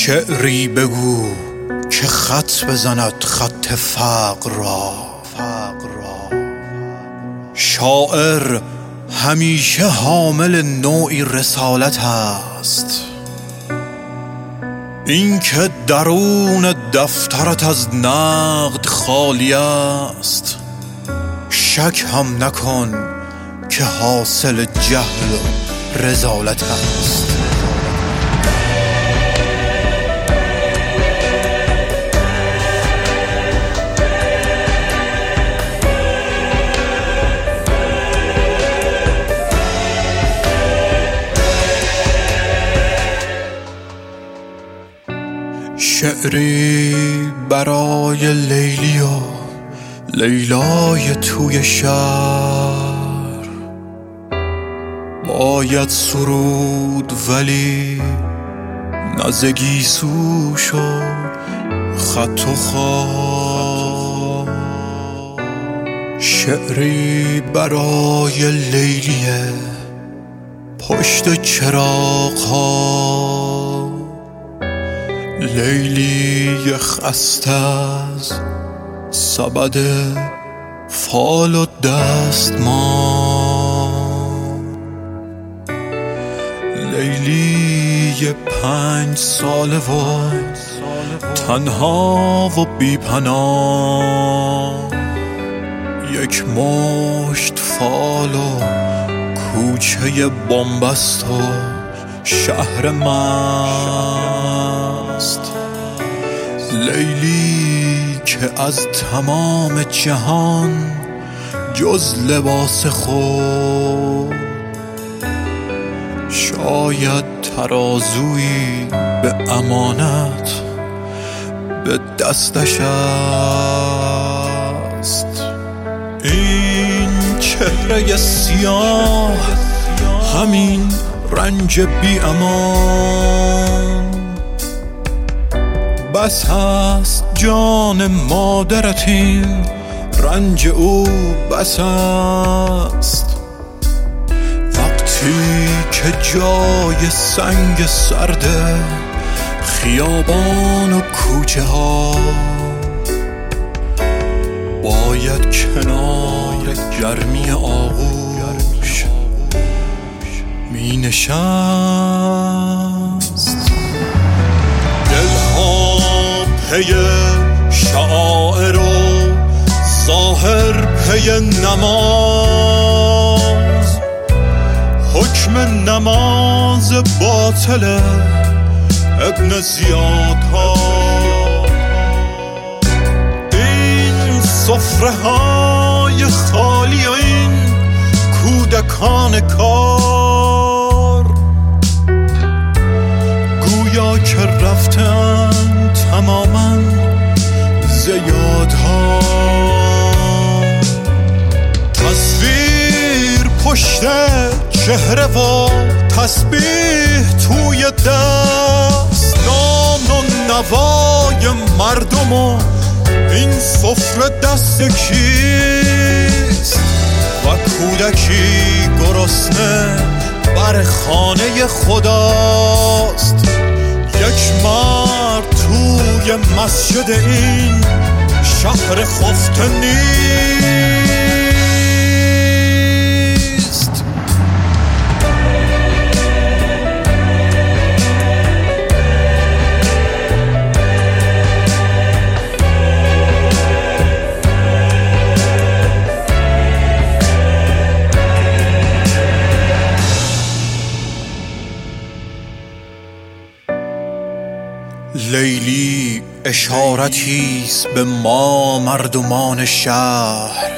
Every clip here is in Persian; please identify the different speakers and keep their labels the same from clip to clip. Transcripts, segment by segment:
Speaker 1: شعری بگو که خط بزند خط فقر را. شاعر همیشه حامل نوعی رسالت است. این که درون دفترت از نقد خالی است، شک هم نکن که حاصل جهل و رذالت است. شعری برای لیلی و لیلای توی شهر، باید سرود ولی نزگی سوش و خط و خال. شعری برای لیلیه پشت چراغ ها، لیلی خسته از سبد فال و دستمان. لیلی 5 ساله و تنها و بی پناه، یک مشت فال و کوچه بنبست و شهر مست. لیلی که از تمام جهان جز لباس خود شاید ترازویی به امانت به دستش است. این چهره سیاه، همین رنج بی امان، بس هست جان مادرت این رنج او بس است. وقتی که جای سنگ سرده خیابان و کوچه ها، باید کنار گرمی آغوش می نشست. دلها پی شعائر و ظاهر پی نماز، حکم نماز باطل ابن زیاد ها. این سفره های خالی و این کودکان کار، گویا که رفتن تماما زیادها. تصویر پشت چهره و تسبیح توی دست، نان و نوای مردم و این سفره دست کیست؟ و کودکی گرسنه بر خانه خداست. یک مرد توی مسجد این شهر خفته نیست. لیلی اشارتیست به ما مردمان شهر،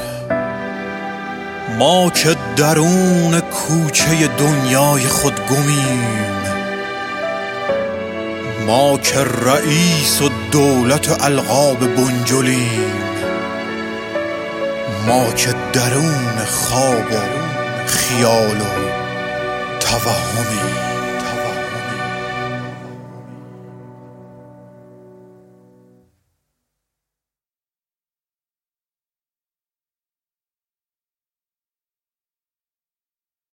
Speaker 1: ما که درون کوچه دنیای خود گمیم، ما که رئیس و دولت و القاب بنجلیم، ما که درون خواب و خیال و توهمیم.